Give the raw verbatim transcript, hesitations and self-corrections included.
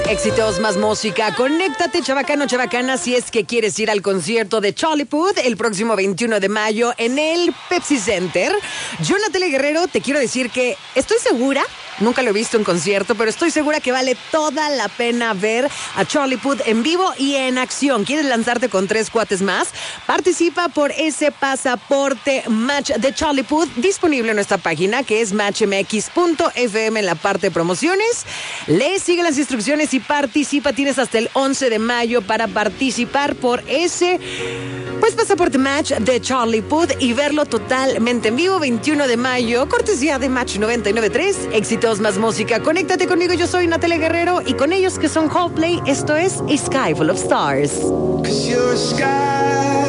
Éxitos, más música. Conéctate, chabacano, chabacana, si es que quieres ir al concierto de Charlie Puth el próximo veintiuno de mayo en el Pepsi Center. Yo, Natalia Guerrero, te quiero decir que estoy segura, nunca lo he visto en concierto, pero estoy segura que vale toda la pena ver a Charlie Puth en vivo y en acción. ¿Quieres lanzarte con tres cuates más? Participa por ese pasaporte Match de Charlie Puth, disponible en nuestra página, que es match m x punto f m en la parte de promociones. Lee, sigue las instrucciones y participa. Tienes hasta el once de mayo para participar por ese pues pasaporte Match de Charlie Puth y verlo totalmente en vivo. Veintiuno de mayo, cortesía de Match noventa y nueve punto tres. Éxitos, más música. Conéctate conmigo, yo soy Natalia Guerrero, y con ellos que son Coldplay, esto es A Sky Full of Stars. 'Cause you're a sky